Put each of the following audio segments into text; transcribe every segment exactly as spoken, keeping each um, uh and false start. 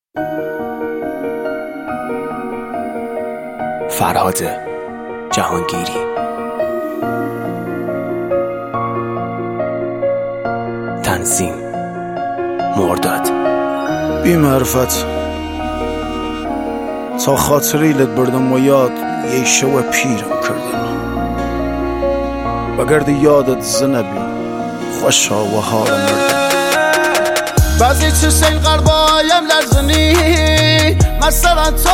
فرهاد جهانگیری. تنظیم مرداد. بی معرفت تا خاطریلت بردم و یاد یه شو پیرم کردن بگرد یادت زنبی خوشا و حالم مردم. بعضی چشم قربایم لرزنی مثلا تو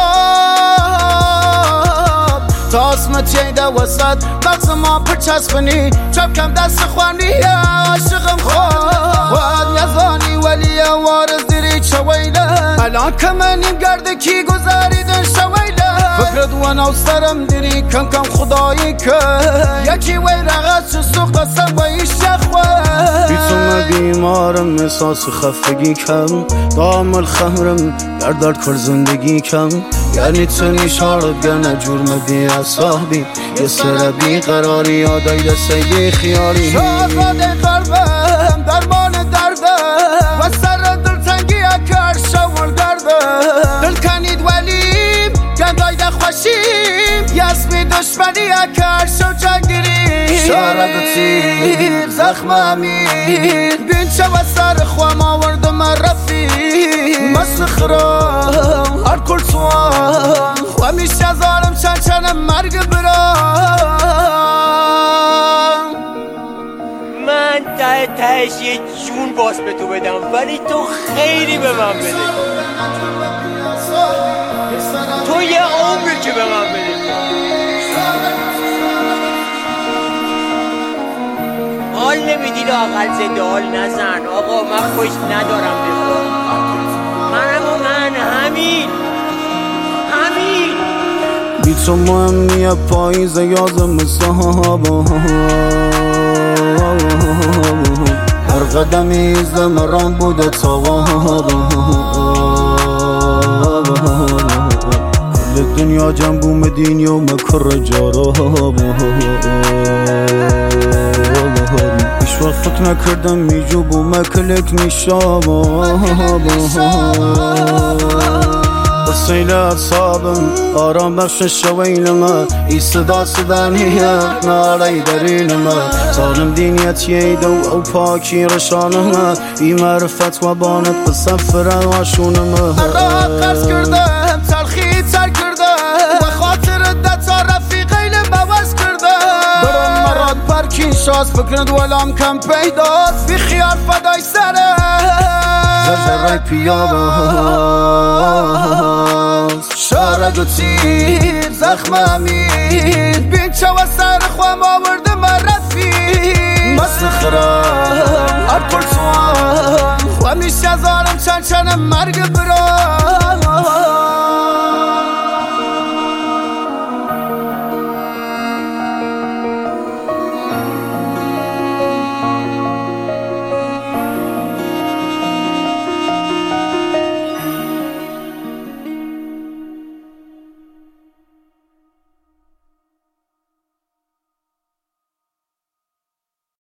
تا اسمت ییده وسط مغز ما پرچسبنی چپ کم دست خوانی عاشقم خود واد نزانی ولی وارز دیری چویله الان کمنیم گرده کی گذاریدن شویله فکرت و نوسترم دیری کم کم خدایی که یکی وی رغت چسو قسم و ایش شخوه بیتون بیمارم احساس خفگی کم دامل خمرم در درد کر زندگی کم یعنی تو نیشارت گرنه جرم بی اصابی یه سر بی قراری یادای دسته بی خیالی شازاده قلبم درمان دردم و سر دلتنگی اکر شول گردم دل کنید ولیم گندای ده خوشیم یسمی دشمنی اکر شو جنگیری شارد تیر زخم امیر بین چه و سر خوام آوردم رفیق مسخرم هر کل سوام و میشه زارم چند چند مرگ برام من ته تهش یه جون باز به تو بدم ولی تو خیلی به من بده تو یه عمری که به من بده حال نمیدی لااقل زنده حال نزن آقا من خوش ندارم بخور منم و من همین همین بی تو مهمیه پاییز یازم صحابا هر قدمی زمران بوده توابا کل دنیا جنبو مدینی و مکر جارابا ایش وقت فکر نکردم میجوب و مکلک نیشابا سیل اصابم آرام بخش شویلم ای صدا صدانیه نالی درینم سالم دینیت ییده و او پاکی رشانم بی معرفت و بانت بسفر واشونم را قرض کردم تلخی تر کردم و خاطر دتا رفیقیل بوز کردم برام مراد پرکین شاز فکرد ولام کم پیداست بی خیال فدای سره زجرهای پیاز شارد و تیر زخم امیر بین چه و سر خوام آورده من رفیق مسخرم هر کل سوام و میشه زارم چند چند مرگ برام